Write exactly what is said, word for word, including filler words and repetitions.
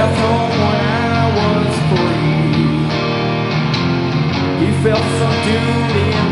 left home when I was free. He felt subdued in